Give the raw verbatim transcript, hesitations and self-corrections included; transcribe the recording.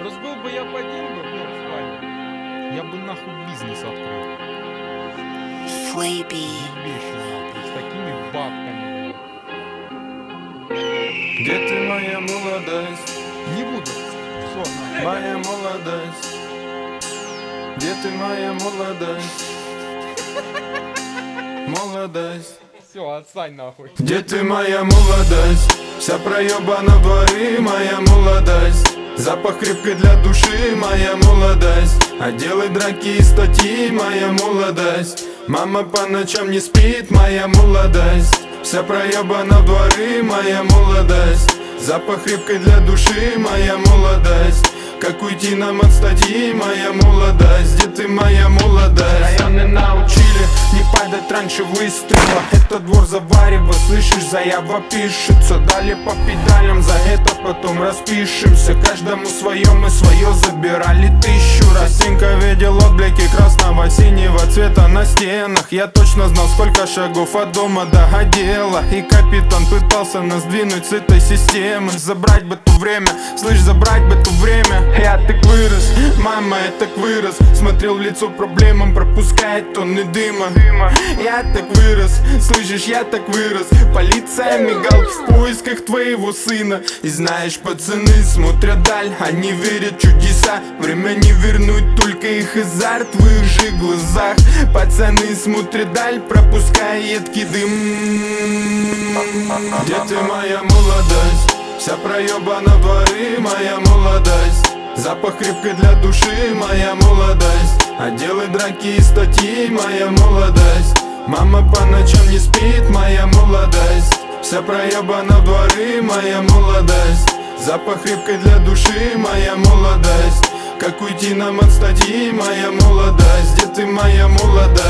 Просто был бы я один бы, ну, в плане, я бы нахуй бизнес открыл. Флейби. Ебейший нахуй, с такими бабками. Где ты, моя молодость? Не буду. Все, нахуй. Моя молодость. Где ты, моя молодость? Молодость. Все, отстань нахуй. Где ты, моя молодость? Вся проебана в дворы, моя молодость. Запах крепкой для души, моя молодость. Отделы драки и статьи, моя молодость. Мама по ночам не спит, моя молодость. Вся проебана в дворы, моя молодость. Запах крепкой для души, моя молодость. Как уйти нам от статьи, моя молодость? Где ты, моя молодость? Районы научили не падать раньше выстрела. Это двор заварева, слышишь, заява пишется. Дали по педалям, за это потом распишемся. Каждому свое, мы свое забирали тысячу раз. Стенка видел отблики красного, синего цвета на стенах. Я точно знал, сколько шагов от дома до отдела. И капитан пытался нас двинуть с этой системы. Забрать бы то время, слышь, забрать бы то время. Я так вырос, мама, я так вырос. Смотрел в лицо проблемам, пропускает тонны дыма. Я так вырос, слышишь, я так вырос. Полиция, мигалки в поисках твоего сына. И знаешь, пацаны смотрят даль, они верят в чудеса. Время не вернуть, только их азарт в их же глазах. Пацаны смотрят даль, пропуская едкий дым. Где ты, моя молодость? Вся проебана в дворы, моя молодость. Запах крепкой для души, моя молодость. Отделы драки и статьи, моя молодость. Мама по ночам не спит, моя молодость. Вся проебана в дворы, моя молодость. Запах крепкой для души, моя молодость. Как уйти нам от статьи, моя молодость? Где ты, моя молодость?